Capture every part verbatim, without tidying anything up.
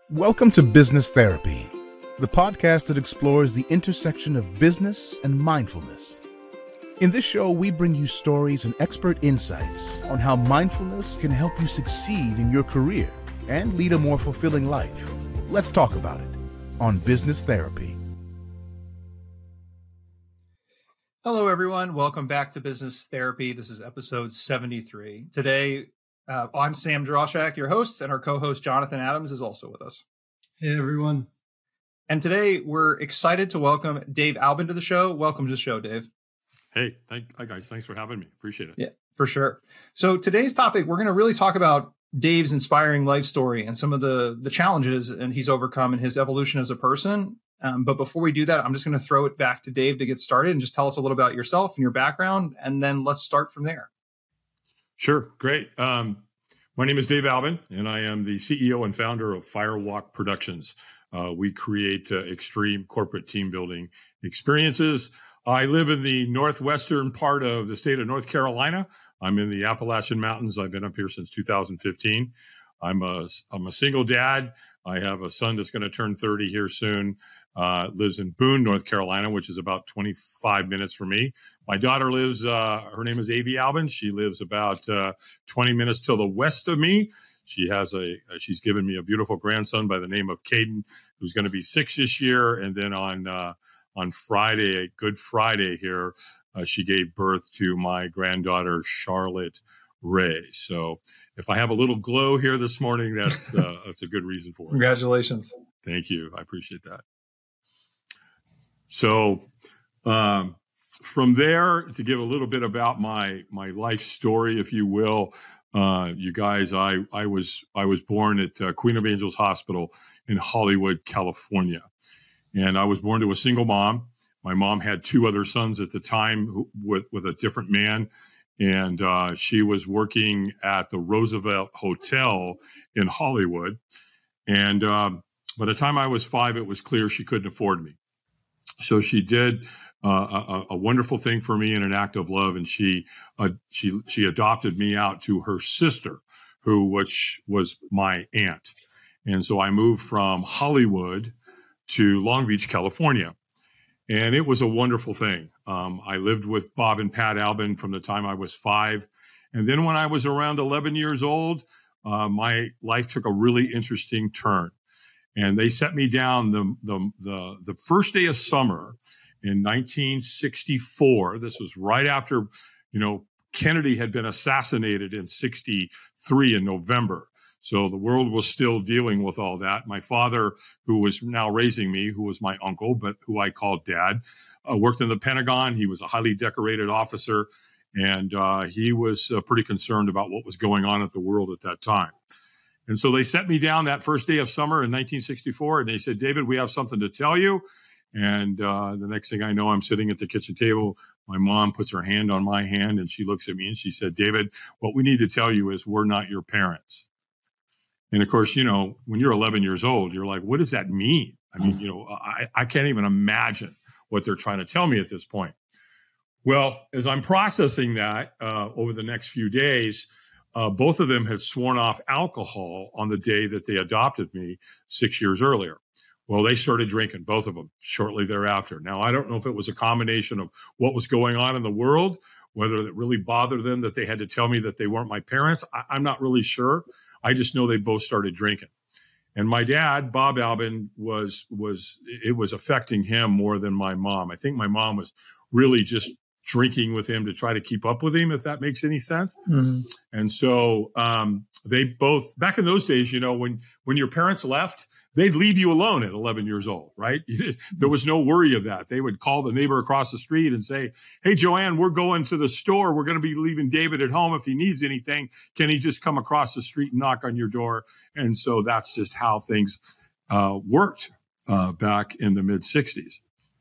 Welcome to Business Therapy, the podcast that explores the intersection of business and mindfulness. In this show, we bring you stories and expert insights on how mindfulness can help you succeed in your career and lead a more fulfilling life. Let's talk about it on Business Therapy. Hello, everyone. Welcome back to Business Therapy. This is episode seventy-three. Today, uh, I'm Sam Droshak, your host, and our co-host Jonathan Adams is also with us. Hey, everyone. And today, we're excited to welcome Dave Albin to the show. Welcome to the show, Dave. Hey, thank, hi guys. Thanks for having me. Appreciate it. Yeah, for sure. So today's topic, we're going to really talk about Dave's inspiring life story and some of the, the challenges and he's overcome in his evolution as a person. Um, but before we do that, I'm just going to throw it back to Dave to get started and just tell us a little about yourself and your background, and then let's start from there. Sure. Great. Um, my name is Dave Albin, and I am the C E O and founder of Firewalk Productions. Uh, we create uh, extreme corporate team building experiences. I live in the northwestern part of the state of North Carolina. I'm in the Appalachian Mountains. I've been up here since two thousand fifteen. I'm a, I'm a single dad. I have a son that's going to turn thirty here soon. Uh, lives in Boone, North Carolina, which is about twenty-five minutes from me. My daughter lives, uh, her name is Avi Albin. She lives about uh, twenty minutes to the west of me. She has a, she's given me a beautiful grandson by the name of Caden, who's going to be six this year. And then on, uh, on Friday, Good Friday here, uh, she gave birth to my granddaughter, Charlotte Ray. So if I have a little glow here this morning, that's uh, that's a good reason for it. Congratulations. Thank you. I appreciate that. So um, from there, to give a little bit about my my life story, if you will, uh, you guys, I I was I was born at uh, Queen of Angels Hospital in Hollywood, California, and I was born to a single mom. My mom had two other sons at the time who, with with a different man. And uh, she was working at the Roosevelt Hotel in Hollywood. And um, by the time I was five, it was clear she couldn't afford me. So she did uh, a, a wonderful thing for me in an act of love. And she uh, she she adopted me out to her sister, who which was my aunt. And so I moved from Hollywood to Long Beach, California. And it was a wonderful thing. Um, I lived with Bob and Pat Albin from the time I was five. And then when I was around eleven years old, uh, my life took a really interesting turn. And they set me down the, the, the, the first day of summer in nineteen sixty-four. This was right after, you know, Kennedy had been assassinated in sixty-three in November. So the world was still dealing with all that. My father, who was now raising me, who was my uncle, but who I called dad, uh, worked in the Pentagon. He was a highly decorated officer, and uh, he was uh, pretty concerned about what was going on at the world at that time. And so they set me down that first day of summer in nineteen sixty-four, and they said, David, we have something to tell you. And uh, the next thing I know, I'm sitting at the kitchen table. My mom puts her hand on my hand, and she looks at me, and she said, David, what we need to tell you is we're not your parents. And of course, you know, when you're eleven years old, you're like, what does that mean? I mean, you know, I, I can't even imagine what they're trying to tell me at this point. Well, as I'm processing that uh, over the next few days, uh, both of them had sworn off alcohol on the day that they adopted me six years earlier. Well, they started drinking, both of them, shortly thereafter. Now, I don't know if it was a combination of what was going on in the world, whether it really bothered them that they had to tell me that they weren't my parents. I, I'm not really sure. I just know they both started drinking. And my dad, Bob Albin, was, was, it was affecting him more than my mom. I think my mom was really just drinking with him to try to keep up with him, if that makes any sense. Mm-hmm. And so um, they both, back in those days, you know, when, when your parents left, they'd leave you alone at eleven years old, right? There was no worry of that. They would call the neighbor across the street and say, hey, Joanne, we're going to the store. We're going to be leaving David at home. If he needs anything, can he just come across the street and knock on your door? And so that's just how things uh, worked uh, back in the mid sixties.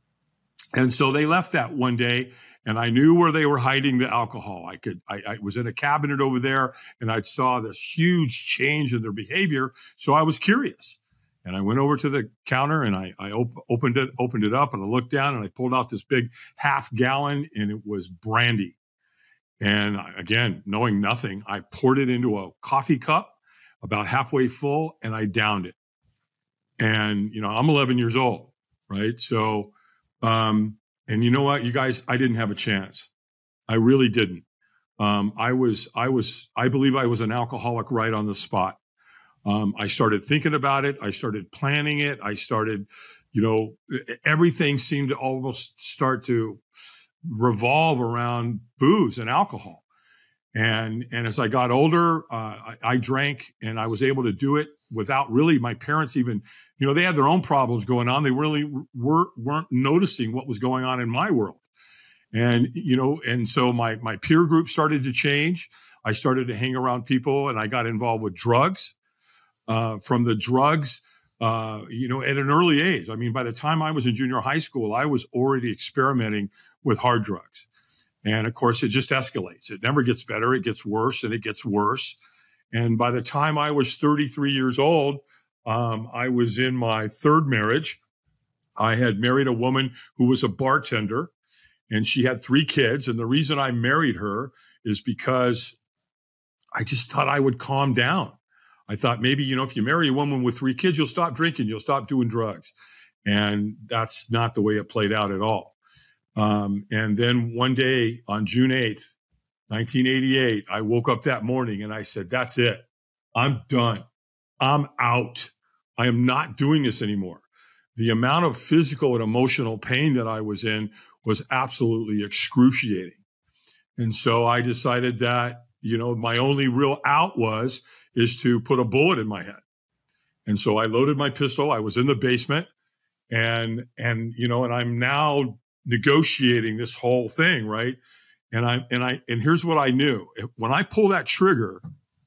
And so they left that one day, and I knew where they were hiding the alcohol. I could, I, I was in a cabinet over there, and I saw this huge change in their behavior. So I was curious, and I went over to the counter, and I, I op- opened it, opened it up, and I looked down, and I pulled out this big half gallon, and it was brandy. And again, knowing nothing, I poured it into a coffee cup, about halfway full, and I downed it. And, you know, I'm eleven years old, right? So, um, and you know what, you guys, I didn't have a chance. I really didn't. Um, I was, I was, I believe I was an alcoholic right on the spot. Um, I started thinking about it. I started planning it. I started, you know, everything seemed to almost start to revolve around booze and alcohol. And, and as I got older, uh, I, I drank, and I was able to do it without really my parents even, you know, they had their own problems going on. They really were, weren't noticing what was going on in my world. And, you know, and so my, my peer group started to change. I started to hang around people, and I got involved with drugs. Uh, from the drugs, uh, you know, at an early age. I mean, by the time I was in junior high school, I was already experimenting with hard drugs. And of course, it just escalates. It never gets better. It gets worse, and it gets worse. And by the time I was thirty-three years old, um, I was in my third marriage. I had married a woman who was a bartender, and she had three kids. And the reason I married her is because I just thought I would calm down. I thought maybe, you know, if you marry a woman with three kids, you'll stop drinking, you'll stop doing drugs. And that's not the way it played out at all. Um, and then one day on June eighth, nineteen eighty-eight, I woke up that morning and I said, that's it. I'm done. I'm out. I am not doing this anymore. The amount of physical and emotional pain that I was in was absolutely excruciating. And so I decided that, you know, my only real out was, is to put a bullet in my head. And so I loaded my pistol. I was in the basement, and, and, you know, and I'm now negotiating this whole thing. Right. And I, and I, and here's what I knew. When I pull that trigger,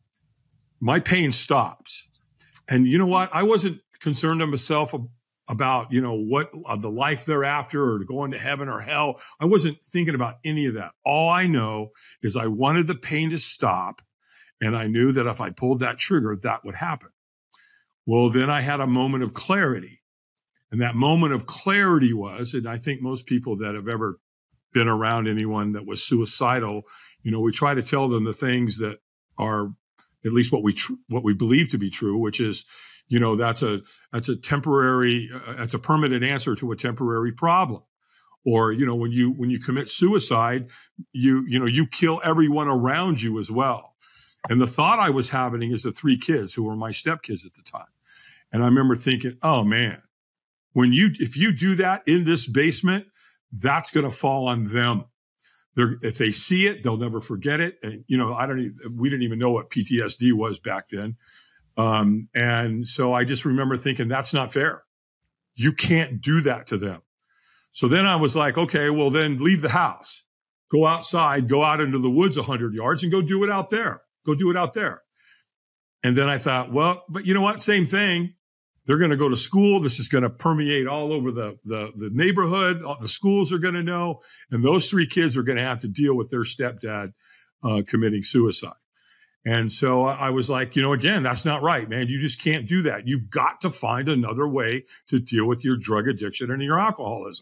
my pain stops. And you know what? I wasn't concerned of myself about, you know, what uh, the life thereafter, or going to heaven or hell. I wasn't thinking about any of that. All I know is I wanted the pain to stop. And I knew that if I pulled that trigger, that would happen. Well, then I had a moment of clarity. And that moment of clarity was, and I think most people that have ever been around anyone that was suicidal, you know, we try to tell them the things that are at least what we tr- what we believe to be true, which is, you know, that's a that's a temporary, uh, that's a permanent answer to a temporary problem. Or, you know, when you when you commit suicide, you you know, you kill everyone around you as well. And the thought I was having is the three kids who were my stepkids at the time. And I remember thinking, oh man, when you, if you do that in this basement, that's going to fall on them. They're, if they see it, they'll never forget it. And, you know, I don't even, we didn't even know what P T S D was back then. Um, and so I just remember thinking, that's not fair. You can't do that to them. So then I was like, okay, well then leave the house, go outside, go out into the woods a hundred yards and go do it out there. Go do it out there. And then I thought, well, but you know what? Same thing. They're going to go to school. This is going to permeate all over the, the, the neighborhood. The schools are going to know. And those three kids are going to have to deal with their stepdad uh, committing suicide. And so I was like, you know, again, that's not right, man. You just can't do that. You've got to find another way to deal with your drug addiction and your alcoholism.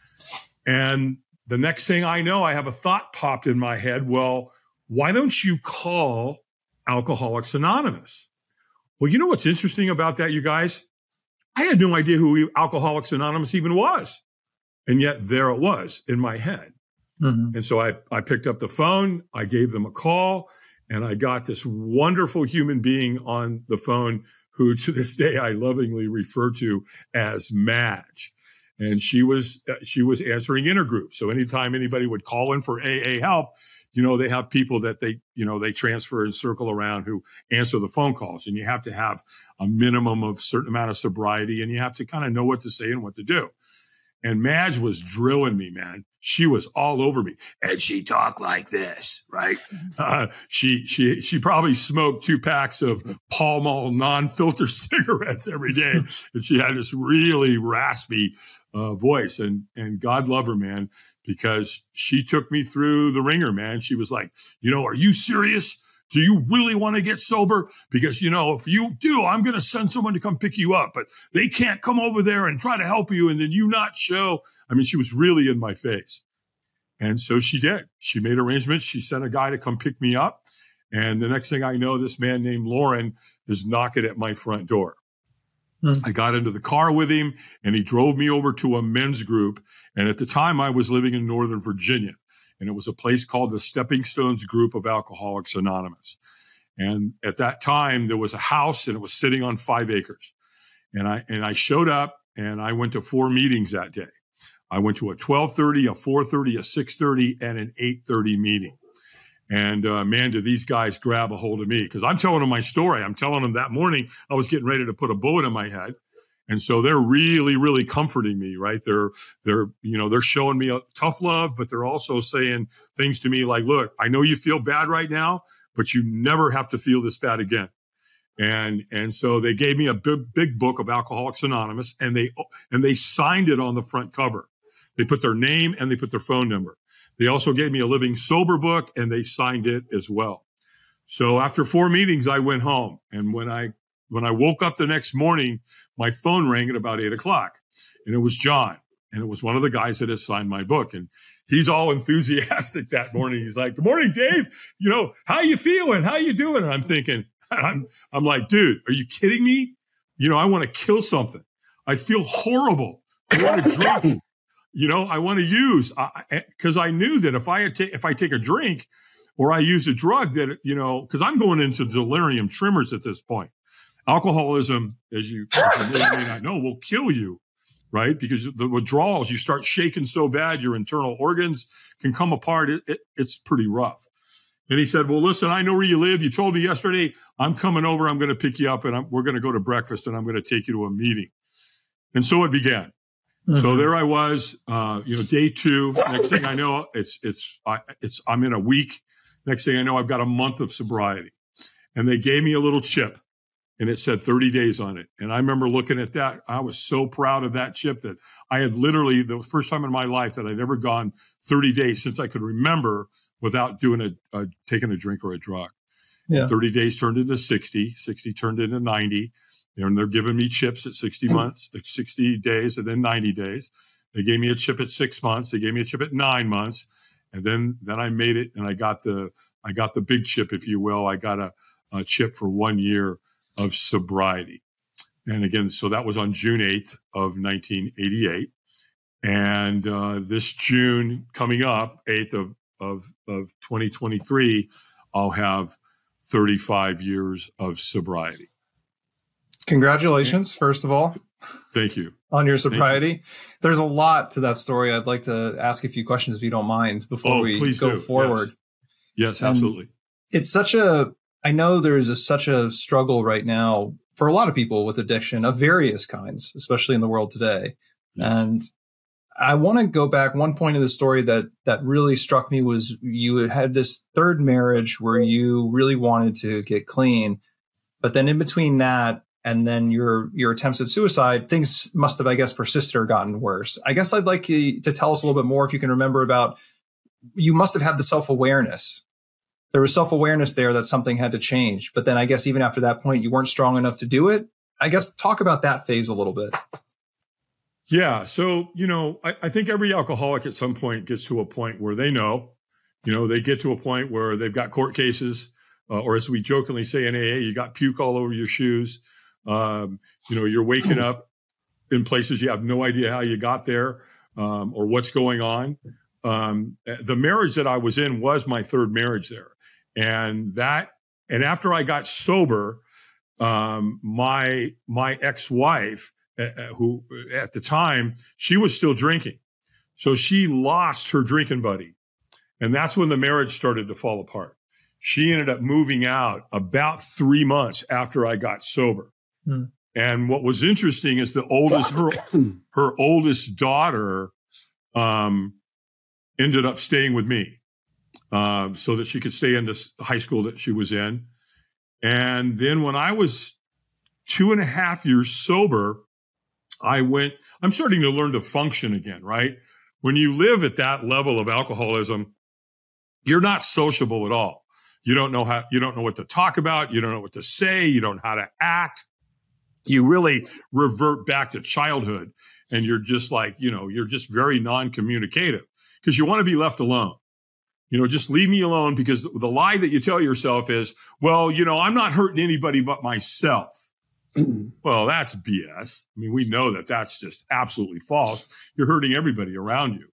And the next thing I know, I have a thought popped in my head. Well, why don't you call Alcoholics Anonymous? Well, you know what's interesting about that, you guys? I had no idea who Alcoholics Anonymous even was. And yet there it was in my head. Mm-hmm. And so I, I picked up the phone, I gave them a call, and I got this wonderful human being on the phone who to this day I lovingly refer to as Madge. And she was she was answering intergroups. So anytime anybody would call in for A A help, you know, they have people that they, you know, they transfer and circle around who answer the phone calls. And you have to have a minimum of certain amount of sobriety, and you have to kind of know what to say and what to do. And Madge was drilling me, man. She was all over me. And she talked like this, right? Uh, she she she probably smoked two packs of Pall Mall non-filter cigarettes every day. And she had this really raspy uh, voice. And, and God love her, man, because she took me through the ringer, man. She was like, you know, are you serious? Do you really want to get sober? Because, you know, if you do, I'm going to send someone to come pick you up, but they can't come over there and try to help you and then you not show. I mean, she was really in my face. And so she did. She made arrangements. She sent a guy to come pick me up. And the next thing I know, this man named Lauren is knocking at my front door. I got into the car with him and he drove me over to a men's group. And at the time I was living in Northern Virginia, and it was a place called the Stepping Stones Group of Alcoholics Anonymous. And at that time there was a house and it was sitting on five acres. And I, and I showed up and I went to four meetings that day. I went to a twelve thirty, a four thirty, a six thirty, and an eight thirty meeting. And uh, man, do these guys grab a hold of me, because I'm telling them my story. I'm telling them that morning I was getting ready to put a bullet in my head. And so they're really, really comforting me, right? They're, they're, you know, they're showing me a tough love, but they're also saying things to me like, look, I know you feel bad right now, but you never have to feel this bad again. And, and so they gave me a big, big book of Alcoholics Anonymous, and they, and they signed it on the front cover. They put their name and they put their phone number. They also gave me a Living Sober book, and they signed it as well. So after four meetings, I went home. And when I when I woke up the next morning, my phone rang at about eight o'clock. And it was John. And it was one of the guys that had signed my book. And he's all enthusiastic that morning. He's like, good morning, Dave. You know, how you feeling? How you doing? And I'm thinking, I'm, I'm like, dude, are you kidding me? You know, I want to kill something. I feel horrible. I want to drink. You know, I want to use, because I, I knew that if I ta- if I take a drink or I use a drug that, you know, because I'm going into delirium tremors at this point. Alcoholism, as you, as you may, may not know, will kill you, right? Because the withdrawals, you start shaking so bad, your internal organs can come apart. It, it, it's pretty rough. And he said, well, listen, I know where you live. You told me yesterday, I'm coming over. I'm going to pick you up, and I'm, we're going to go to breakfast, and I'm going to take you to a meeting. And so it began. Mm-hmm. So there I was, uh, you know, day two. Next thing I know, it's, it's, I, it's, I'm in a week. Next thing I know, I've got a month of sobriety, and they gave me a little chip, and it said thirty days on it. And I remember looking at that. I was so proud of that chip that I had literally, the first time in my life that I'd ever gone thirty days since I could remember without doing a, a taking a drink or a drug. Yeah. thirty days turned into sixty, sixty turned into ninety. And they're giving me chips at sixty months, sixty days, and then ninety days. They gave me a chip at six months. They gave me a chip at nine months. And then, then I made it, and I got the, I got the big chip, if you will. I got a, a chip for one year of sobriety. And again, so that was on June eighth of nineteen eighty-eight. And uh, this June coming up, eighth of, of, of twenty twenty-three, I'll have thirty-five years of sobriety. Congratulations, first of all. Thank you. On your sobriety. You. There's a lot to that story. I'd like to ask a few questions if you don't mind before oh, we please go do. forward. Yes, yes absolutely. Um, it's such a, I know there's a, such a struggle right now for a lot of people with addiction of various kinds, especially in the world today. Yes. And I want to go back. One point of the story that, that really struck me was you had this third marriage where you really wanted to get clean. But then in between that, and then your your attempts at suicide, things must have, I guess, persisted or gotten worse. I guess I'd like you to tell us a little bit more, if you can remember, about, you must have had the self-awareness. There was self-awareness there that something had to change. But then I guess even after that point, you weren't strong enough to do it. I guess talk about that phase a little bit. Yeah. So, you know, I, I think every alcoholic at some point gets to a point where they know, you know, they get to a point where they've got court cases, uh, or as we jokingly say in A A, you got puke all over your shoes. Um, you know, you're waking up in places you have no idea how you got there, um, or what's going on. Um, the marriage that I was in was my third marriage there. And that, and after I got sober, um, my, my ex-wife, uh, who at the time, she was still drinking. So she lost her drinking buddy. And that's when the marriage started to fall apart. She ended up moving out about three months after I got sober. Hmm. And what was interesting is the oldest, her, her oldest daughter, um, ended up staying with me, um, so that she could stay in this high school that she was in. And then when I was two and a half years sober, I went, I'm starting to learn to function again, right? When you live at that level of alcoholism, you're not sociable at all. You don't know how, you don't know what to talk about. You don't know what to say. You don't know how to act. You really revert back to childhood, and you're just like, you know, you're just very non-communicative because you want to be left alone. You know, just leave me alone, because the lie that you tell yourself is, well, you know, I'm not hurting anybody but myself. Well, that's B S. I mean, we know that that's just absolutely false. You're hurting everybody around you.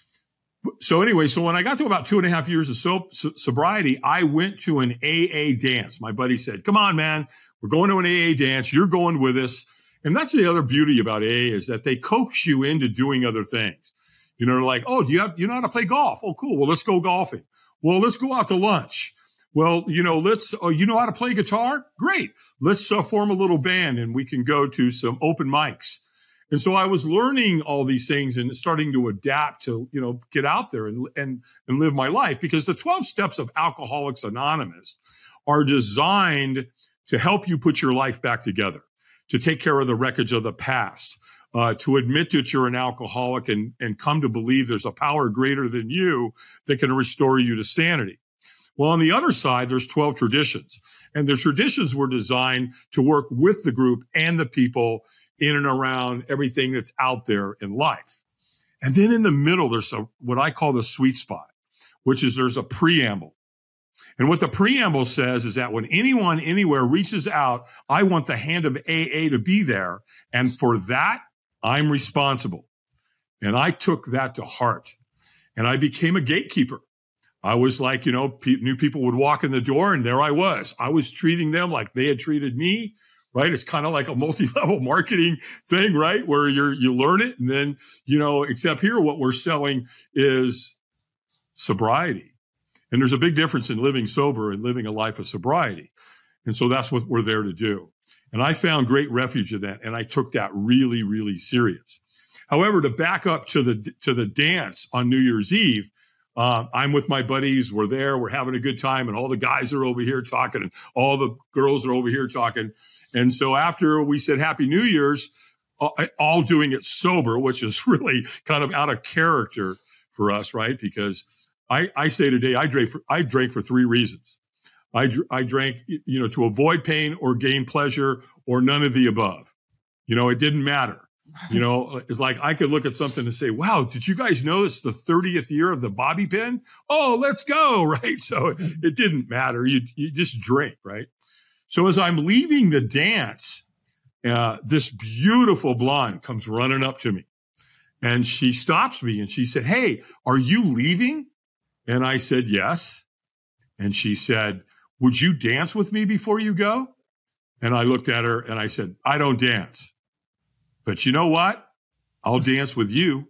So anyway, so when I got to about two and a half years of so- so- sobriety, I went to an A A dance. My buddy said, come on, man, we're going to an A A dance. You're going with us. And that's the other beauty about A A is that they coax you into doing other things. You know, like, oh, do you have, you know how to play golf? Oh, cool. Well, let's go golfing. Well, let's go out to lunch. Well, you know, let's, oh, you know how to play guitar? Great. Let's uh, form a little band and we can go to some open mics. And so I was learning all these things and starting to adapt to, you know, get out there and, and, and live my life, because the twelve steps of Alcoholics Anonymous are designed to help you put your life back together, to take care of the wreckage of the past, uh, to admit that you're an alcoholic and, and come to believe there's a power greater than you that can restore you to sanity. Well, on the other side, there's twelve traditions, and the traditions were designed to work with the group and the people in and around everything that's out there in life. And then in the middle, there's a, what I call the sweet spot, which is there's a preamble. And what the preamble says is that when anyone anywhere reaches out, I want the hand of A A to be there. And for that, I'm responsible. And I took that to heart, and I became a gatekeeper. I was like, you know, pe- new people would walk in the door and there I was. I was treating them like they had treated me, right? It's kind of like a multi-level marketing thing, right? Where you're, you learn it. And then, you know, except here, what we're selling is sobriety. And there's a big difference in living sober and living a life of sobriety. And so that's what we're there to do. And I found great refuge in that. And I took that really, really serious. However, to back up to the, to the dance on New Year's Eve, Uh, I'm with my buddies. We're there. We're having a good time. And all the guys are over here talking and all the girls are over here talking. And so after we said Happy New Year's, uh, all doing it sober, which is really kind of out of character for us, right? Because I, I say today, I drank for, I drank for three reasons. I, I drank, you know, to avoid pain or gain pleasure or none of the above. You know, it didn't matter. You know, it's like I could look at something and say, wow, did you guys know it's the thirtieth year of the bobby pin? Oh, let's go. Right. So it didn't matter. You, you just drink. Right. So as I'm leaving the dance, uh, this beautiful blonde comes running up to me and she stops me and she said, hey, are you leaving? And I said, yes. And she said, would you dance with me before you go? And I looked at her and I said, I don't dance. But you know what? I'll dance with you.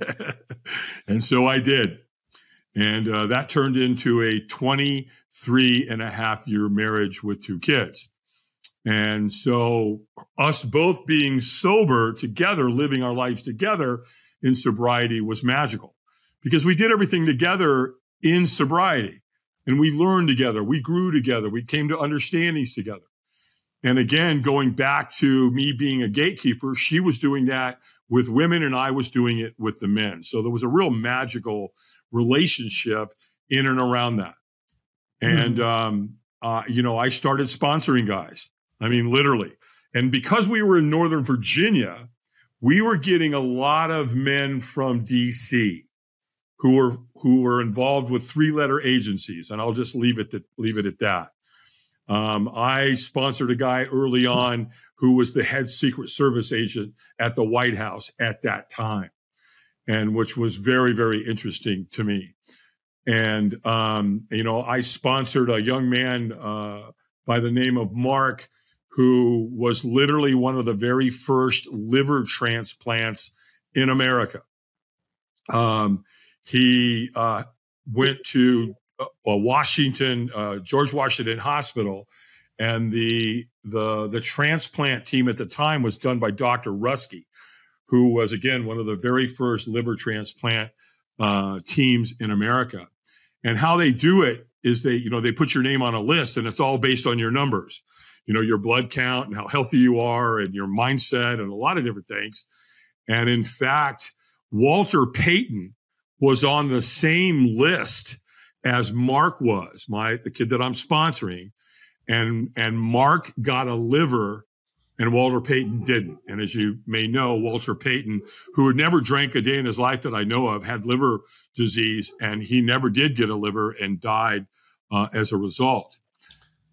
And so I did. And uh, that turned into a twenty-three and a half year marriage with two kids. And so us both being sober together, living our lives together in sobriety was magical because we did everything together in sobriety and we learned together. We grew together. We came to understandings together. And again, going back to me being a gatekeeper, she was doing that with women and I was doing it with the men. So there was a real magical relationship in and around that. And, mm-hmm. um, uh, you know, I started sponsoring guys. I mean, literally. And because we were in Northern Virginia, we were getting a lot of men from D C who were, who were involved with three letter agencies. And I'll just leave it, to, leave it at that. Um, I sponsored a guy early on who was the head Secret Service agent at the White House at that time, and which was very, very interesting to me. And, um, you know, I sponsored a young man uh, by the name of Mark, who was literally one of the very first liver transplants in America. Um, he uh, went to Uh, Washington, uh, George Washington Hospital, and the the the transplant team at the time was done by Doctor Rusky, who was again one of the very first liver transplant uh, teams in America. And how they do it is they, you know, they put your name on a list, and it's all based on your numbers, you know, your blood count and how healthy you are, and your mindset, and a lot of different things. And in fact, Walter Payton was on the same list as Mark was, my the kid that I'm sponsoring, and and Mark got a liver, and Walter Payton didn't. And as you may know, Walter Payton, who had never drank a day in his life that I know of, had liver disease, and he never did get a liver and died uh, as a result.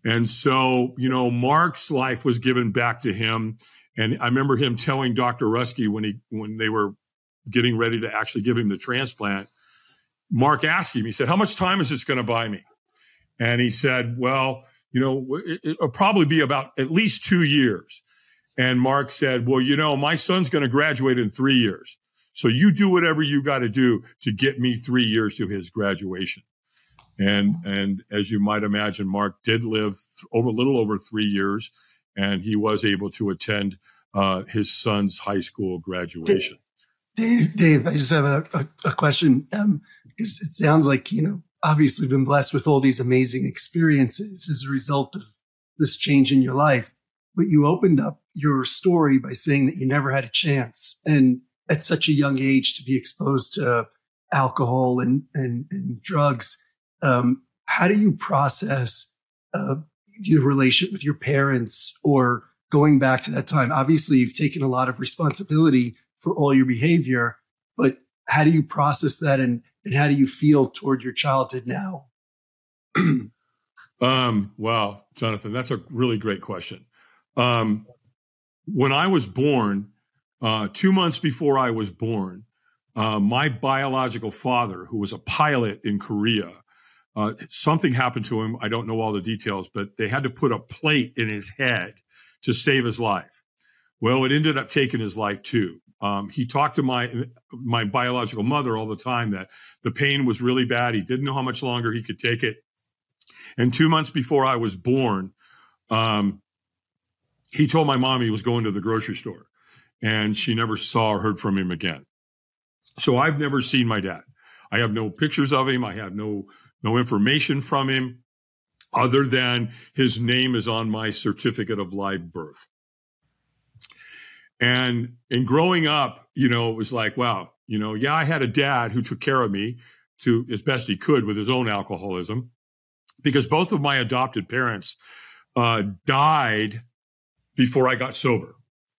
And so, you know, Mark's life was given back to him. And I remember him telling Doctor Ruski when he when they were getting ready to actually give him the transplant, Mark asked him, he said, how much time is this going to buy me? And he said, well, you know, it, it'll probably be about at least two years. And Mark said, well, you know, my son's going to graduate in three years. So you do whatever you got to do to get me three years to his graduation. And and as you might imagine, Mark did live over a little over three years, and he was able to attend uh, his son's high school graduation. Dave, Dave, I just have a, a, a question. Um, because it sounds like, you know, obviously been blessed with all these amazing experiences as a result of this change in your life. But you opened up your story by saying that you never had a chance, and at such a young age to be exposed to alcohol and and, and drugs. Um, how do you process uh, your relationship with your parents, or going back to that time? Obviously, you've taken a lot of responsibility for all your behavior, but how do you process that, and, and how do you feel toward your childhood now? um, well, Jonathan, that's a really great question. Um, when I was born, uh, two months before I was born, uh, my biological father, who was a pilot in Korea, Uh, something happened to him. I don't know all the details, but they had to put a plate in his head to save his life. Well, it ended up taking his life too. Um, he talked to my my biological mother all the time that the pain was really bad. He didn't know how much longer he could take it. And two months before I was born, um, he told my mom he was going to the grocery store, and she never saw or heard from him again. So I've never seen my dad. I have no pictures of him. I have no No information from him other than his name is on my certificate of live birth. And in growing up, you know, it was like, wow, you know, yeah, I had a dad who took care of me to as best he could with his own alcoholism, because both of my adopted parents uh, died before I got sober.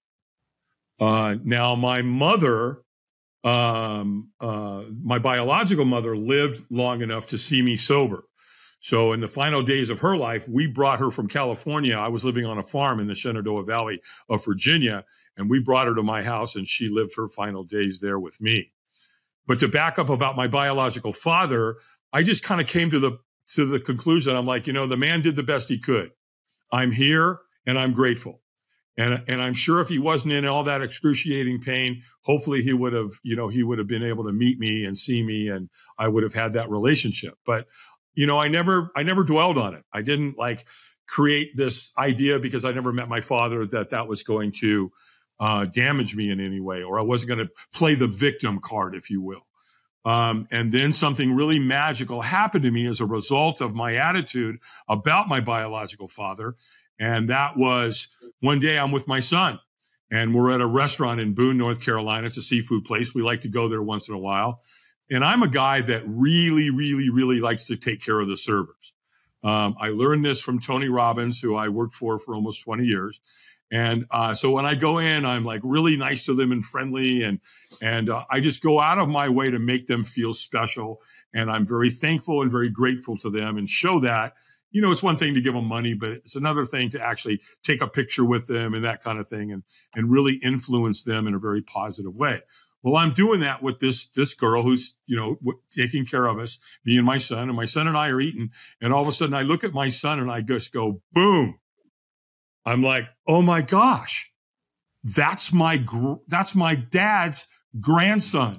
Uh, now, my mother Um, uh, my biological mother lived long enough to see me sober. So in the final days of her life, we brought her from California. I was living on a farm in the Shenandoah Valley of Virginia, and we brought her to my house, and she lived her final days there with me. But to back up about my biological father, I just kind of came to the to the conclusion. I'm like, you know, the man did the best he could. I'm here, and I'm grateful. And, and I'm sure if he wasn't in all that excruciating pain, hopefully he would have, you know, he would have been able to meet me and see me, and I would have had that relationship. But, you know, I never, I never dwelled on it. I didn't like create this idea, because I never met my father, that that was going to uh, damage me in any way, or I wasn't going to play the victim card, if you will. Um, and then something really magical happened to me as a result of my attitude about my biological father. And that was one day I'm with my son, and we're at a restaurant in Boone, North Carolina. It's a seafood place. We like to go there once in a while. And I'm a guy that really, really, really likes to take care of the servers. Um, I learned this from Tony Robbins, who I worked for for almost twenty years. And uh, so when I go in, I'm like really nice to them and friendly. And and uh, I just go out of my way to make them feel special. And I'm very thankful and very grateful to them, and show that. You know, it's one thing to give them money, but it's another thing to actually take a picture with them and that kind of thing, and and really influence them in a very positive way. Well, I'm doing that with this this girl who's, you know, w- taking care of us, me and my son, and my son and I are eating. And all of a sudden I look at my son and I just go, boom. I'm like, oh my gosh, that's my, gr- that's my dad's grandson.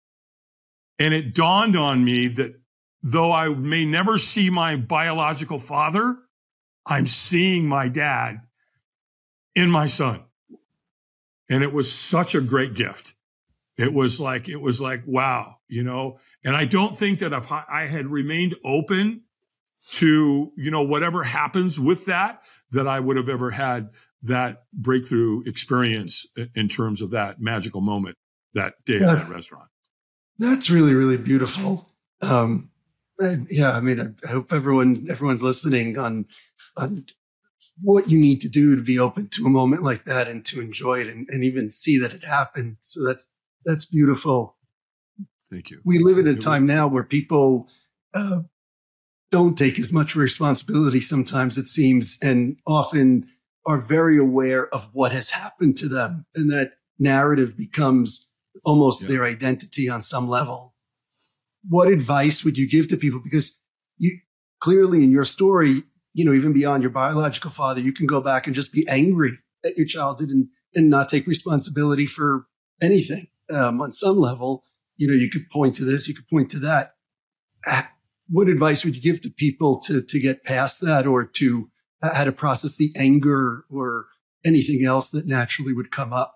And it dawned on me that though I may never see my biological father, I'm seeing my dad in my son. And it was such a great gift. It was like, it was like, wow, you know, and I don't think that if I had remained open to, you know, whatever happens with that, that I would have ever had that breakthrough experience in terms of that magical moment that day yeah, at that restaurant. That's really, really beautiful. Um, and yeah, I mean, I, I hope everyone, everyone's listening on, on what you need to do to be open to a moment like that, and to enjoy it, and, and even see that it happened. So that's, that's beautiful. Thank you. We live in a time now where people, uh, don't take as much responsibility sometimes, it seems, and often are very aware of what has happened to them. And that narrative becomes almost yeah. their identity on some level. What advice would you give to people? Because you clearly in your story, you know, even beyond your biological father, you can go back and just be angry at your childhood and, and not take responsibility for anything. Um, on some level, you know, you could point to this, you could point to that. What advice would you give to people to, to get past that, or to uh, how to process the anger or anything else that naturally would come up?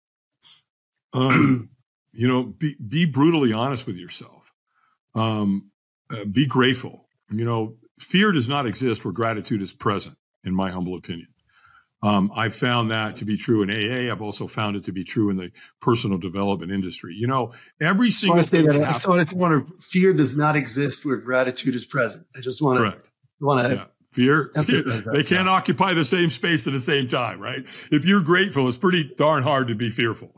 Um, you know, be, be brutally honest with yourself. Um, uh, be grateful. You know, fear does not exist where gratitude is present, in my humble opinion. Um, I've found that to be true in A A. I've also found it to be true in the personal development industry. You know, every single thing. That I just want to want to fear does not exist where gratitude is present. I just want correct. to want to yeah. fear. fear they can't yeah. occupy the same space at the same time, right? If you're grateful, it's pretty darn hard to be fearful.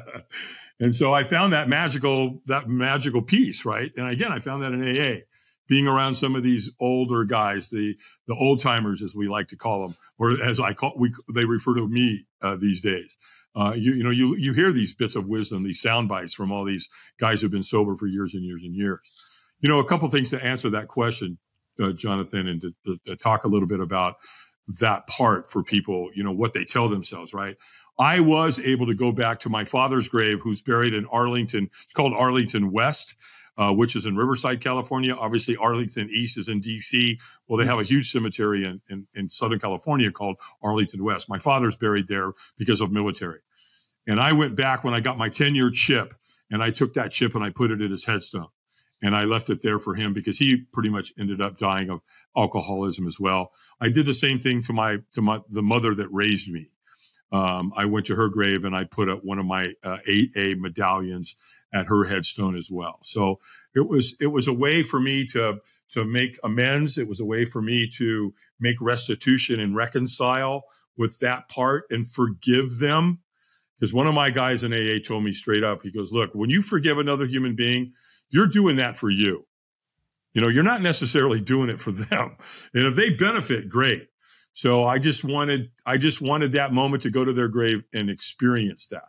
And so I found that magical that magical piece, right? And again, I found that in A A. Being around some of these older guys, the the old timers, as we like to call them, or as I call we they refer to me uh, these days. Uh, you, you know, you you hear these bits of wisdom, these sound bites from all these guys who've been sober for years and years and years. You know, a couple things to answer that question, uh, Jonathan, and to, to, to talk a little bit about that part for people. You know, what they tell themselves, right? I was able to go back to my father's grave, who's buried in Arlington. It's called Arlington West. Uh, which is in Riverside, California. Obviously, Arlington East is in D C. Well, they have a huge cemetery in, in, in Southern California called Arlington West. My father's buried there because of military. And I went back when I got my ten-year chip, and I took that chip and I put it at his headstone. And I left it there for him because he pretty much ended up dying of alcoholism as well. I did the same thing to my to my the mother that raised me. Um, I went to her grave and I put up one of my uh, eight A medallions at her headstone as well. So it was it was a way for me to to make amends. It was a way for me to make restitution and reconcile with that part and forgive them. Because one of my guys in A A told me straight up, he goes, look, when you forgive another human being, you're doing that for you. You know, you're not necessarily doing it for them. And if they benefit, great. So I just wanted, I just wanted that moment to go to their grave and experience that.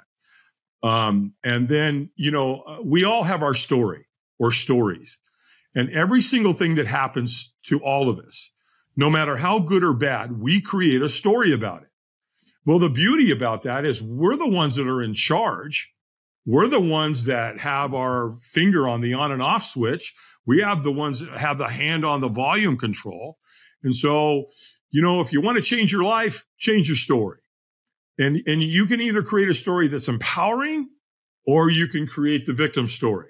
Um, and then, you know, we all have our story or stories, and every single thing that happens to all of us, no matter how good or bad, we create a story about it. Well, the beauty about that is we're the ones that are in charge. We're the ones that have our finger on the on and off switch. We have the ones that have the hand on the volume control. And so, you know, if you want to change your life, change your story. And, and you can either create a story that's empowering, or you can create the victim story.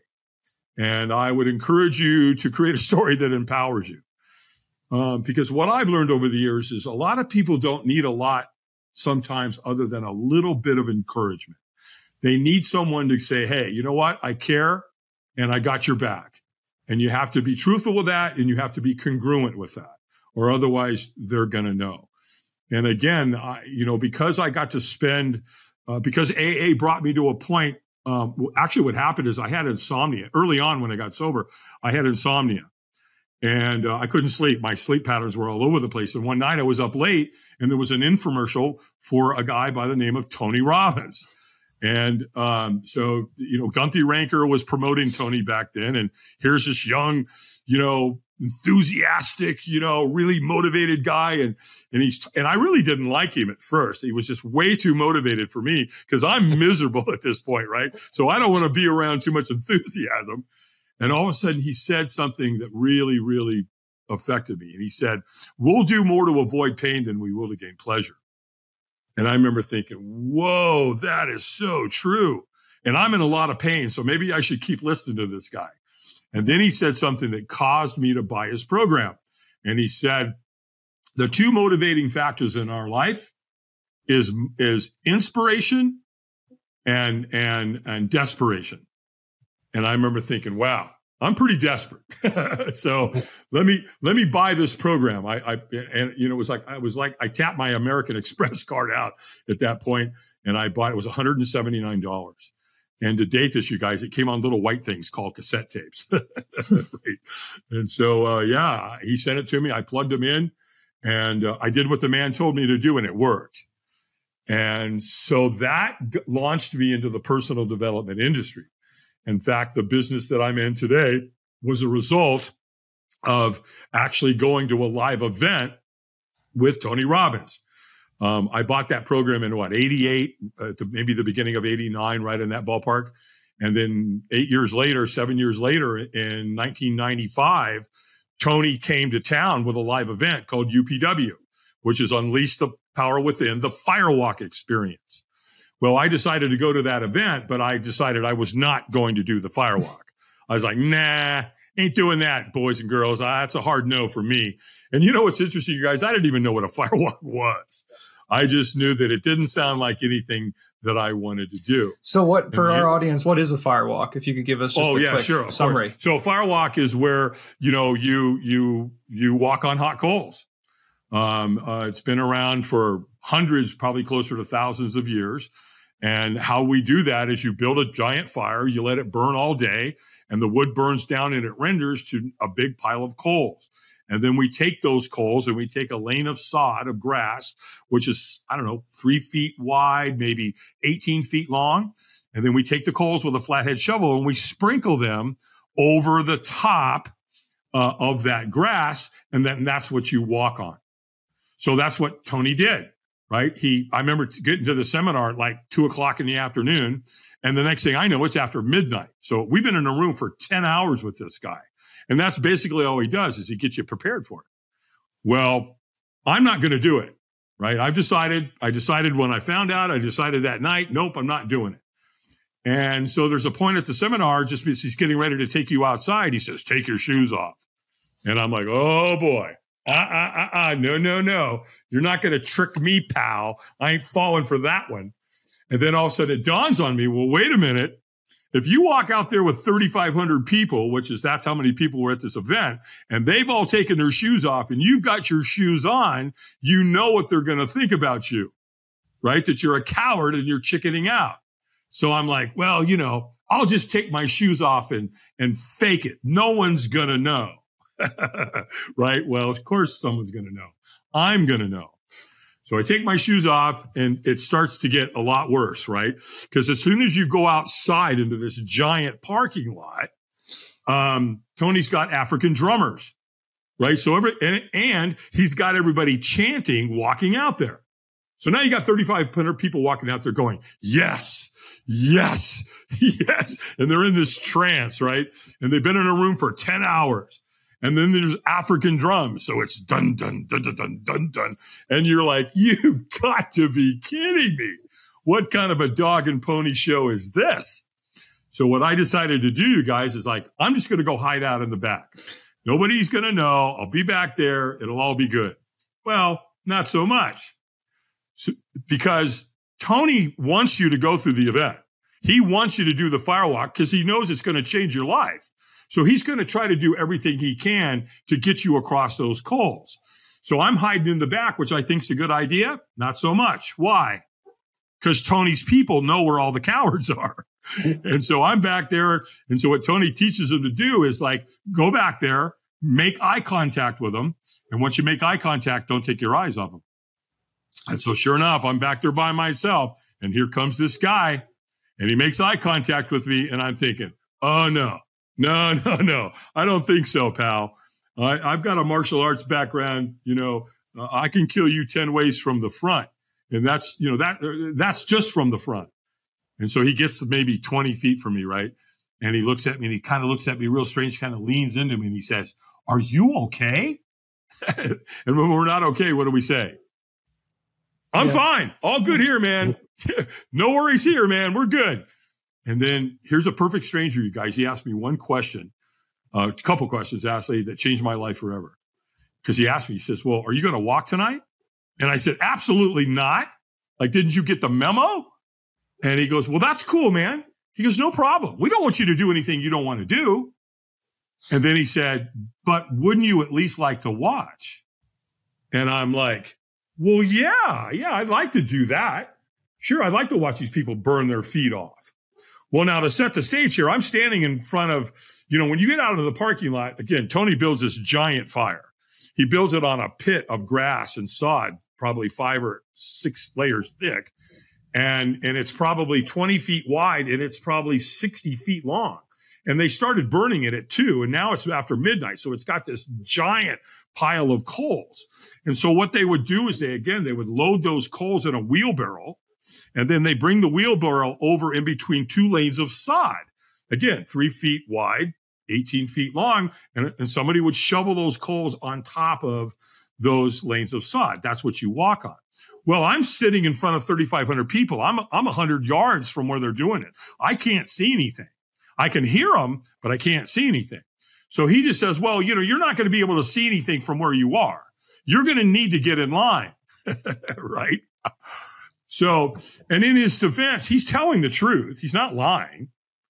And I would encourage you to create a story that empowers you. Um, because what I've learned over the years is a lot of people don't need a lot sometimes other than a little bit of encouragement. They need someone to say, hey, you know what? I care and I got your back. And you have to be truthful with that, and you have to be congruent with that, or otherwise they're going to know. And again, I, you know, because I got to spend, uh, because A A brought me to a point, um, actually what happened is I had insomnia. Early on when I got sober, I had insomnia. And uh, I couldn't sleep. My sleep patterns were all over the place. And one night I was up late, and there was an infomercial for a guy by the name of Tony Robbins. And um, so, you know, Gunthy Ranker was promoting Tony back then. And here's this young, you know, enthusiastic, you know, really motivated guy. And, and he's, and I really didn't like him at first. He was just way too motivated for me because I'm miserable at this point, right? So I don't want to be around too much enthusiasm. And all of a sudden he said something that really, really affected me. And he said, we'll do more to avoid pain than we will to gain pleasure. And I remember thinking, whoa, that is so true. And I'm in a lot of pain, so maybe I should keep listening to this guy. And then he said something that caused me to buy his program. And he said, the two motivating factors in our life is, is inspiration and, and, and desperation. And I remember thinking, wow, I'm pretty desperate. So let me, let me buy this program. I, I, and you know, it was like, I was like, I tapped my American Express card out at that point, and I bought, it was one hundred seventy-nine dollars. And to date this, you guys, it came on little white things called cassette tapes. Right. And so, uh, yeah, he sent it to me. I plugged them in, and uh, I did what the man told me to do, and it worked. And so that g- launched me into the personal development industry. In fact, the business that I'm in today was a result of actually going to a live event with Tony Robbins. Um, I bought that program in what, eighty-eight, uh, to maybe the beginning of eighty-nine, right in that ballpark. And then eight years later, seven years later, in nineteen ninety-five, Tony came to town with a live event called U P W, which is Unleash the Power Within, the Firewalk Experience. Well, I decided to go to that event, but I decided I was not going to do the Firewalk. I was like, nah, ain't doing that, boys and girls. Uh, that's a hard no for me. And you know what's interesting, you guys? I didn't even know what a firewalk was. I just knew that it didn't sound like anything that I wanted to do. So what, for and our you, audience, what is a firewalk? If you could give us just oh, a yeah, quick sure, summary. Course. So a firewalk is where, you know, you you you walk on hot coals. Um, uh, it's been around for hundreds, probably closer to thousands of years. And how we do that is you build a giant fire, you let it burn all day, and the wood burns down and it renders to a big pile of coals. And then we take those coals and we take a lane of sod, of grass, which is, I don't know, three feet wide, maybe eighteen feet long. And then we take the coals with a flathead shovel and we sprinkle them over the top uh, of that grass. And then that's what you walk on. So that's what Tony did. Right. He, I remember getting to the seminar at like two o'clock in the afternoon. And the next thing I know, it's after midnight. So we've been in a room for ten hours with this guy. And that's basically all he does is he gets you prepared for it. Well, I'm not going to do it. Right. I've decided, I decided when I found out, I decided that night, nope, I'm not doing it. And so there's a point at the seminar, just because he's getting ready to take you outside. He says, take your shoes off. And I'm like, oh boy. Uh, uh, uh, uh, no, no, no. You're not going to trick me, pal. I ain't falling for that one. And then all of a sudden it dawns on me, well, wait a minute. If you walk out there with thirty-five hundred people, which is that's how many people were at this event, and they've all taken their shoes off and you've got your shoes on, you know what they're going to think about you, right? That you're a coward and you're chickening out. So I'm like, well, you know, I'll just take my shoes off and, and fake it. No one's going to know. Right? Well, of course someone's going to know. I'm going to know. So I take my shoes off and it starts to get a lot worse, right? Because as soon as you go outside into this giant parking lot, um, Tony's got African drummers, right? So every, and, and he's got everybody chanting, walking out there. So now you got thirty-five hundred people walking out there going, yes, yes, yes. And they're in this trance, right? And they've been in a room for ten hours. And then there's African drums. So it's dun, dun, dun, dun, dun, dun, dun. And you're like, you've got to be kidding me. What kind of a dog and pony show is this? So what I decided to do, you guys, is like, I'm just going to go hide out in the back. Nobody's going to know. I'll be back there. It'll all be good. Well, not so much. So, because Tony wants you to go through the event. He wants you to do the firewalk because he knows it's going to change your life. So he's going to try to do everything he can to get you across those coals. So I'm hiding in the back, which I think is a good idea. Not so much. Why? Because Tony's people know where all the cowards are. And so I'm back there. And so what Tony teaches them to do is like, go back there, make eye contact with them. And once you make eye contact, don't take your eyes off them. And so sure enough, I'm back there by myself. And here comes this guy. And he makes eye contact with me. And I'm thinking, oh, no, no, no, no. I don't think so, pal. I, I've got a martial arts background. You know, uh, I can kill you ten ways from the front. And that's, you know, that uh, that's just from the front. And so he gets maybe twenty feet from me, right? And he looks at me and he kind of looks at me real strange, kind of leans into me and he says, are you okay? And when we're not okay, what do we say? I'm yeah. fine. All good here, man. No worries here, man. We're good. And then here's a perfect stranger, you guys. He asked me one question, uh, a couple questions, actually, that changed my life forever. Because he asked me, he says, well, are you going to walk tonight? And I said, absolutely not. Like, didn't you get the memo? And he goes, well, that's cool, man. He goes, no problem. We don't want you to do anything you don't want to do. And then he said, but wouldn't you at least like to watch? And I'm like, well, yeah, yeah, I'd like to do that. Sure, I'd like to watch these people burn their feet off. Well, now to set the stage here, I'm standing in front of, you know, when you get out of the parking lot, again, Tony builds this giant fire. He builds it on a pit of grass and sod, probably five or six layers thick. And, and it's probably twenty feet wide and it's probably sixty feet long. And they started burning it at two, and now it's after midnight. So it's got this giant pile of coals. And so what they would do is they, again, they would load those coals in a wheelbarrow, and then they bring the wheelbarrow over in between two lanes of sod. Again, three feet wide, eighteen feet long, and, and somebody would shovel those coals on top of those lanes of sod. That's what you walk on. Well, I'm sitting in front of thirty-five hundred people. I'm, I'm one hundred yards from where they're doing it. I can't see anything. I can hear them, but I can't see anything. So he just says, well, you know, you're not going to be able to see anything from where you are. You're going to need to get in line, right? So, and in his defense, he's telling the truth. He's not lying.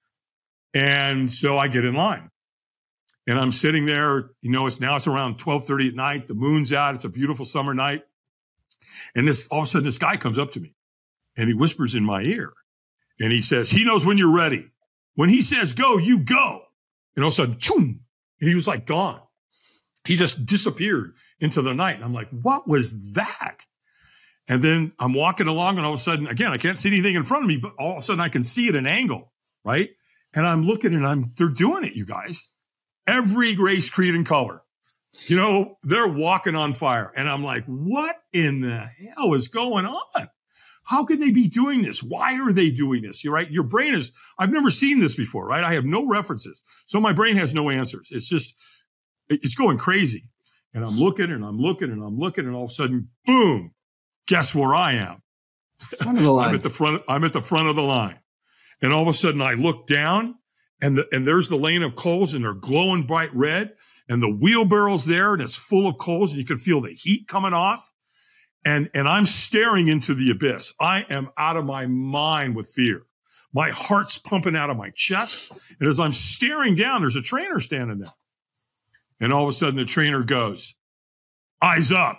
And so I get in line. And I'm sitting there, you know, it's now it's around twelve thirty at night. The moon's out. It's a beautiful summer night. And this, all of a sudden, this guy comes up to me and he whispers in my ear and he says, he knows when you're ready. When he says go, you go. And all of a sudden, choom, and he was like gone. He just disappeared into the night. And I'm like, what was that? And then I'm walking along and all of a sudden, again, I can't see anything in front of me, but all of a sudden I can see at an angle, right? And I'm looking and I'm, they're doing it, you guys. Every race, creed, and color. You know, they're walking on fire. And I'm like, what in the hell is going on? How could they be doing this? Why are they doing this? You're right. Your brain is, I've never seen this before, right? I have no references. So my brain has no answers. It's just, it's going crazy. And I'm looking and I'm looking and I'm looking and all of a sudden, boom, guess where I am? Front of the line. I'm at the front, I'm at the front of the line. And all of a sudden I look down and the, and there's the lane of coals and they're glowing bright red and the wheelbarrow's there and it's full of coals and you can feel the heat coming off. And, and I'm staring into the abyss. I am out of my mind with fear. My heart's pumping out of my chest. And as I'm staring down, there's a trainer standing there. And all of a sudden the trainer goes, eyes up.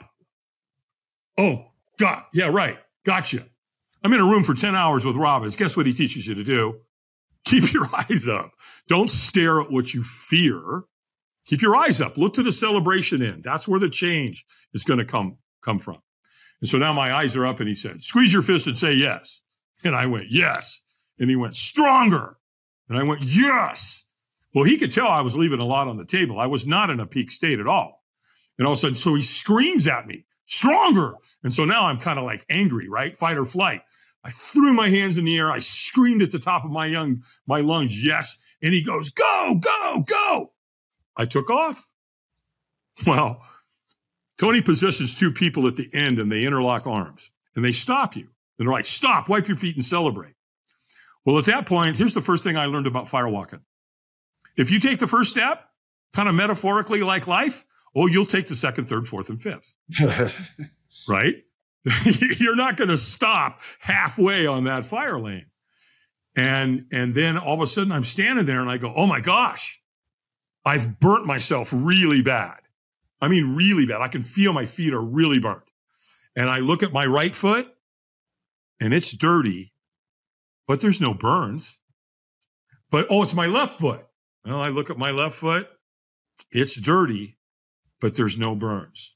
Oh, God. Yeah, right. Gotcha. I'm in a room for ten hours with Robbins. Guess what he teaches you to do? Keep your eyes up. Don't stare at what you fear. Keep your eyes up. Look to the celebration end. That's where the change is going to come, come from. And so now my eyes are up and he said, squeeze your fist and say yes. And I went, yes. And he went, stronger. And I went, yes. Well, he could tell I was leaving a lot on the table. I was not in a peak state at all. And all of a sudden, so he screams at me, stronger. And so now I'm kind of like angry, right? Fight or flight. I threw my hands in the air. I screamed at the top of my young, my lungs, yes. And he goes, go, go, go. I took off. Well, Tony positions two people at the end and they interlock arms and they stop you. And they're like, stop, wipe your feet and celebrate. Well, at that point, here's the first thing I learned about firewalking. If you take the first step, kind of metaphorically like life, oh, you'll take the second, third, fourth, and fifth. Right? You're not going to stop halfway on that fire lane. And, and then all of a sudden I'm standing there and I go, oh my gosh, I've burnt myself really bad. I mean, really bad. I can feel my feet are really burnt. And I look at my right foot and it's dirty, but there's no burns. But, oh, it's my left foot. Well, I look at my left foot. It's dirty, but there's no burns.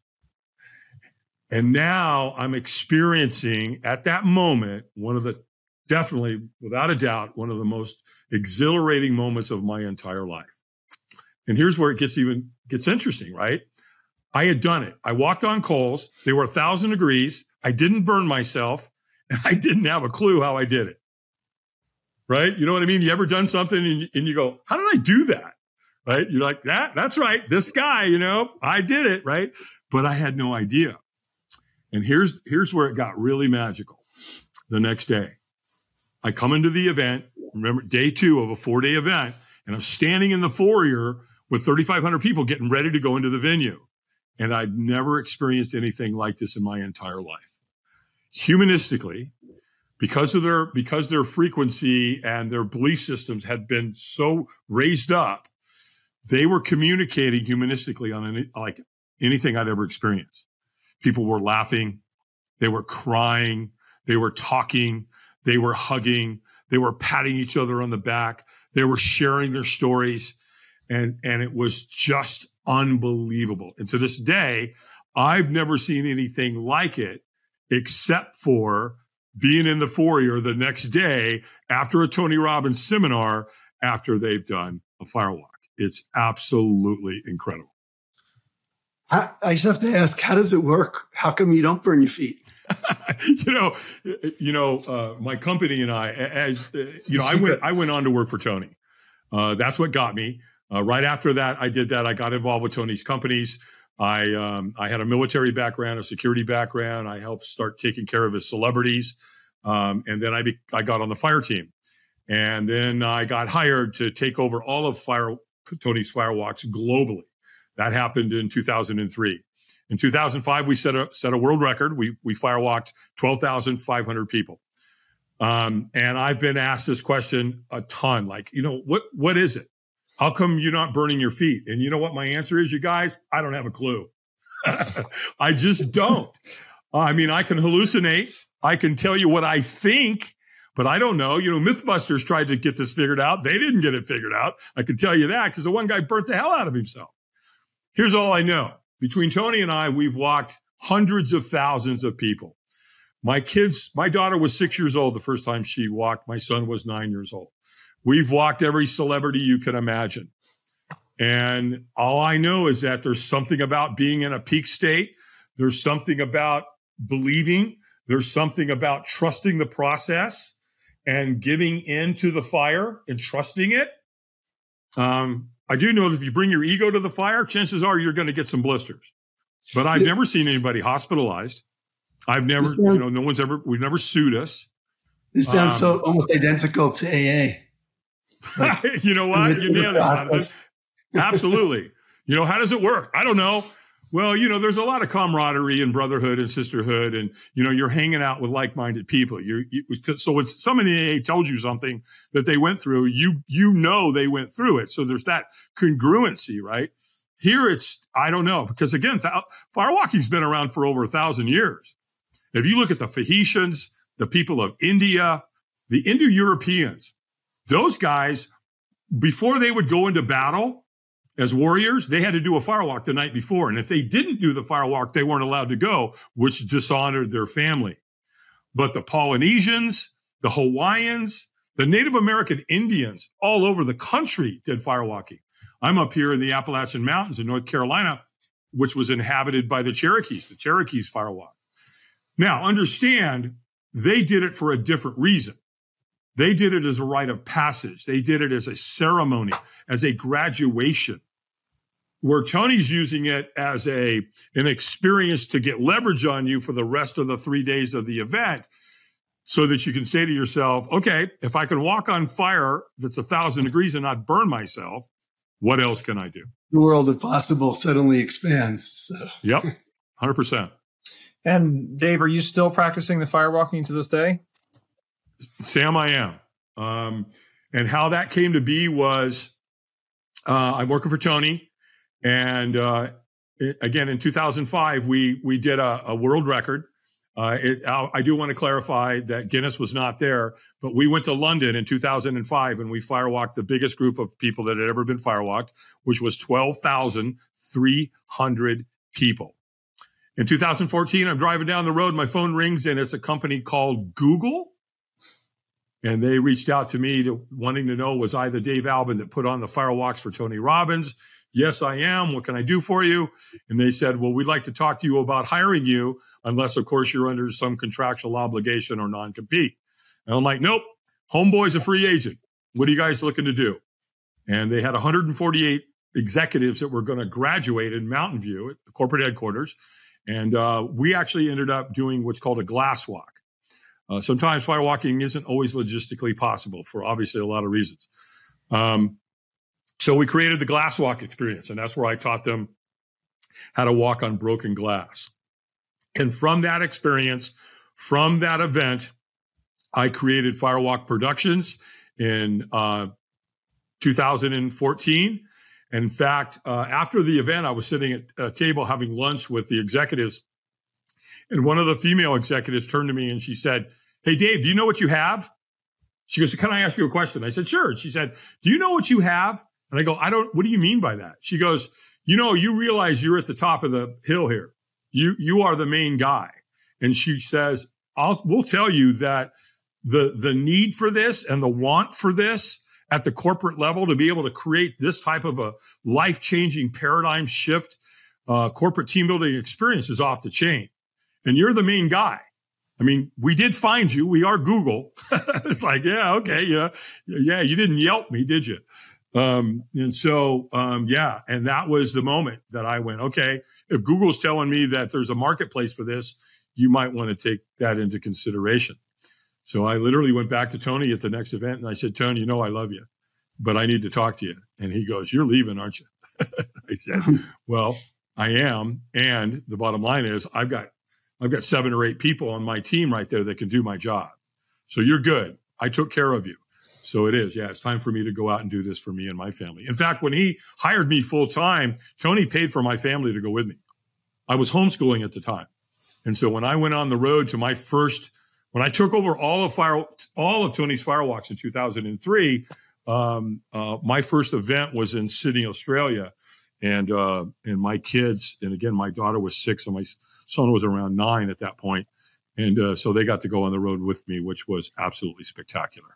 And now I'm experiencing at that moment, one of the, definitely, without a doubt, one of the most exhilarating moments of my entire life. And here's where it gets even, gets interesting, right? I had done it. I walked on coals. They were a thousand degrees. I didn't burn myself and I didn't have a clue how I did it. Right? You know what I mean? You ever done something and you, and you go, how did I do that? Right? You're like, that, that's right. This guy, you know, I did it. Right? But I had no idea. And here's, here's where it got really magical. The next day, I come into the event, remember day two of a four day event, and I'm standing in the foyer with thirty-five hundred people getting ready to go into the venue. And I'd never experienced anything like this in my entire life. Humanistically, because of their, because their frequency and their belief systems had been so raised up, they were communicating humanistically on any, like anything I'd ever experienced. People were laughing. They were crying. They were talking. They were hugging. They were patting each other on the back. They were sharing their stories. And, and it was just unbelievable. And to this day, I've never seen anything like it except for being in the foyer the next day after a Tony Robbins seminar after they've done a firewalk. It's absolutely incredible. I just have to ask, how does it work? How come you don't burn your feet? you know, you know, uh, my company and I, as uh, you know, I went, I went on to work for Tony. Uh, that's what got me. Uh, right after that, I did that. I got involved with Tony's companies. I, um, I had a military background, a security background. I helped start taking care of his celebrities. Um, and then I, be, I got on the fire team, and then I got hired to take over all of fire, Tony's firewalks globally. That happened in two thousand three. In two thousand five, we set a set a world record. We we firewalked twelve thousand five hundred people. Um, and I've been asked this question a ton. Like, you know, what what is it? How come you're not burning your feet? And you know what my answer is, you guys? I don't have a clue. I just don't. I mean, I can hallucinate. I can tell you what I think, but I don't know. You know, Mythbusters tried to get this figured out. They didn't get it figured out. I can tell you that because the one guy burnt the hell out of himself. Here's all I know. Between Tony and I, we've walked hundreds of thousands of people. My kids, my daughter was six years old the first time she walked. My son was nine years old. We've walked every celebrity you can imagine. And all I know is that there's something about being in a peak state. There's something about believing. There's something about trusting the process and giving in to the fire and trusting it. Um, I do know that if you bring your ego to the fire, chances are you're going to get some blisters. But I've never seen anybody hospitalized. I've never, sounds, you know, no one's ever, we've never sued us. This sounds um, so almost identical to A A. Like, you know what? You nailed it, Jonathan. Absolutely. You know, how does it work? I don't know. Well, you know, there's a lot of camaraderie and brotherhood and sisterhood, and, you know, you're hanging out with like-minded people. You're, you, so when somebody in A A tells you something that they went through, you, you know, they went through it. So there's that congruency, right? Here it's, I don't know, because again, th- firewalking's been around for over a thousand years. If you look at the Phoenicians, the people of India, the Indo-Europeans, those guys, before they would go into battle as warriors, they had to do a firewalk the night before. And if they didn't do the firewalk, they weren't allowed to go, which dishonored their family. But the Polynesians, the Hawaiians, the Native American Indians all over the country did firewalking. I'm up here in the Appalachian Mountains in North Carolina, which was inhabited by the Cherokees. The Cherokees firewalk. Now, understand, they did it for a different reason. They did it as a rite of passage. They did it as a ceremony, as a graduation, where Tony's using it as a an experience to get leverage on you for the rest of the three days of the event, so that you can say to yourself, okay, if I can walk on fire that's a thousand degrees and not burn myself, what else can I do? The world of possible suddenly expands. So. Yep, one hundred percent. And Dave, are you still practicing the firewalking to this day? Sam, I am. Um, and how that came to be was uh, I'm working for Tony. And uh, it, again, in two thousand five, we we did a, a world record. Uh, it, I, I do want to clarify that Guinness was not there, but we went to London in two thousand five and we firewalked the biggest group of people that had ever been firewalked, which was twelve thousand three hundred people. In two thousand fourteen, I'm driving down the road, my phone rings, and it's a company called Google. And they reached out to me to, wanting to know, was I the Dave Albin that put on the firewalks for Tony Robbins? Yes, I am. What can I do for you? And they said, well, we'd like to talk to you about hiring you, unless, of course, you're under some contractual obligation or non-compete. And I'm like, nope, homeboy's a free agent. What are you guys looking to do? And they had one hundred forty-eight executives that were going to graduate in Mountain View at the corporate headquarters. And uh, we actually ended up doing what's called a glass walk. Uh, sometimes firewalking isn't always logistically possible for obviously a lot of reasons. Um, so we created the glass walk experience, and that's where I taught them how to walk on broken glass. And from that experience, from that event, I created Firewalk Productions in uh, two thousand fourteen. And in fact, uh, after the event, I was sitting at a table having lunch with the executives. And one of the female executives turned to me and she said, hey, Dave, do you know what you have? She goes, can I ask you a question? I said, sure. She said, do you know what you have? And I go, I don't, what do you mean by that? She goes, you know, you realize you're at the top of the hill here. You, you are the main guy. And she says, I'll, we'll tell you that the, the need for this and the want for this at the corporate level to be able to create this type of a life-changing paradigm shift, uh, corporate team building experience is off the chain. And you're the main guy. I mean, we did find you. We are Google. It's like, yeah, okay. Yeah. Yeah. You didn't Yelp me, did you? Um, and so, um, yeah. And that was the moment that I went, okay, if Google's telling me that there's a marketplace for this, you might want to take that into consideration. So I literally went back to Tony at the next event and I said, Tony, you know, I love you, but I need to talk to you. And he goes, you're leaving, aren't you? I said, well, I am. And the bottom line is I've got, I've got seven or eight people on my team right there that can do my job. So you're good. I took care of you. So it is. Yeah, it's time for me to go out and do this for me and my family. In fact, when he hired me full time, Tony paid for my family to go with me. I was homeschooling at the time. And so when I went on the road to my first, when I took over all of fire, all of Tony's Firewalks in two thousand three, um, uh, my first event was in Sydney, Australia. And, uh, and my kids, and again, my daughter was six and my son was around nine at that point. And, uh, so they got to go on the road with me, which was absolutely spectacular.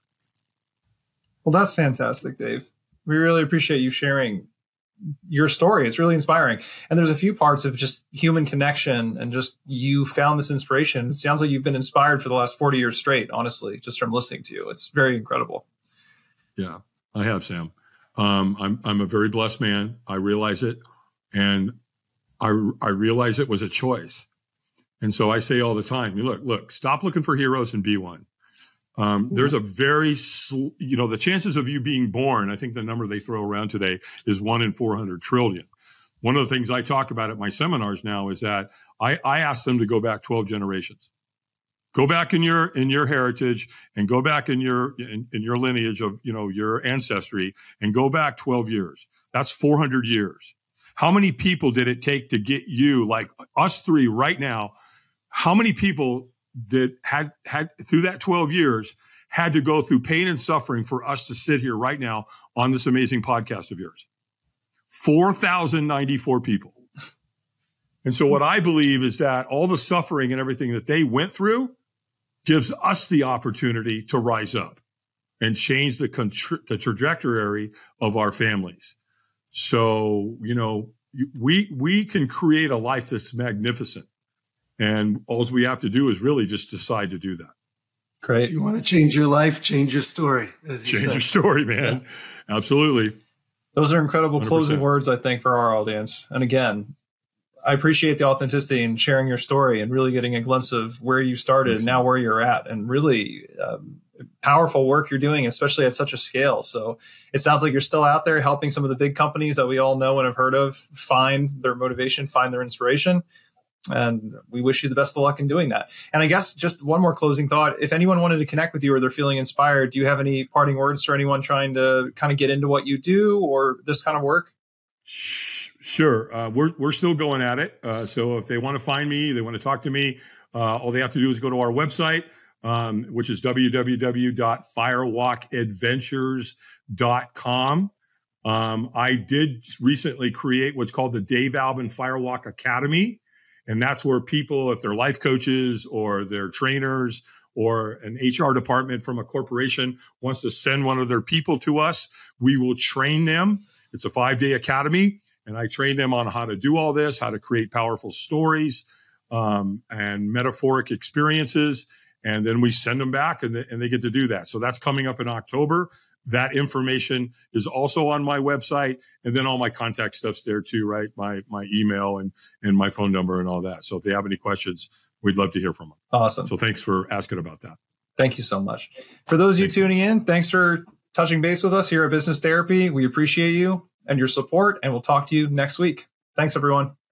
Well, that's fantastic, Dave. We really appreciate you sharing your story. It's really inspiring. And there's a few parts of just human connection and just you found this inspiration. It sounds like you've been inspired for the last forty years straight, honestly, just from listening to you. It's very incredible. Yeah, I have, Sam. Um, I'm, I'm a very blessed man. I realize it. And I, I realize it was a choice. And so I say all the time, look, look, stop looking for heroes and be one. Um, there's a very, sl- you know, the chances of you being born, I think the number they throw around today is one in four hundred trillion. One of the things I talk about at my seminars now is that I, I ask them to go back twelve generations. Go back in your, in your heritage and go back in your, in, in your lineage of, you know, your ancestry and go back twelve years. That's four hundred years. How many people did it take to get you, like us three right now? How many people that had, had through that twelve years had to go through pain and suffering for us to sit here right now on this amazing podcast of yours? four thousand ninety-four people. And so what I believe is that all the suffering and everything that they went through gives us the opportunity to rise up and change the, contr- the trajectory of our families. So, you know, we, we can create a life that's magnificent. And all we have to do is really just decide to do that. Great. If you want to change your life, change your story. As you change said. your story, man. Yeah. Absolutely. Those are incredible one hundred percent closing words, I think, for our audience. And again, I appreciate the authenticity and sharing your story and really getting a glimpse of where you started Thanks. and now where you're at, and really um, powerful work you're doing, especially at such a scale. So it sounds like you're still out there helping some of the big companies that we all know and have heard of find their motivation, find their inspiration. And we wish you the best of luck in doing that. And I guess just one more closing thought. If anyone wanted to connect with you or they're feeling inspired, do you have any parting words for anyone trying to kind of get into what you do or this kind of work? Sure. Uh, we're, we're still going at it. Uh, so if they want to find me, they want to talk to me, uh, all they have to do is go to our website, um, which is w w w dot firewalk adventures dot com. Um, I did recently create what's called the Dave Albin Firewalk Academy. And that's where people, if they're life coaches or they're trainers or an H R department from a corporation wants to send one of their people to us, we will train them. It's a five-day academy, and I train them on how to do all this, how to create powerful stories um, and metaphoric experiences. And then we send them back and they, and they get to do that. So that's coming up in October. That information is also on my website. And then all my contact stuff's there too, right? My my email and, and my phone number and all that. So if they have any questions, we'd love to hear from them. Awesome. So thanks for asking about that. Thank you so much. For those of you tuning in, thanks for touching base with us here at Business Therapy. We appreciate you and your support, and we'll talk to you next week. Thanks, everyone.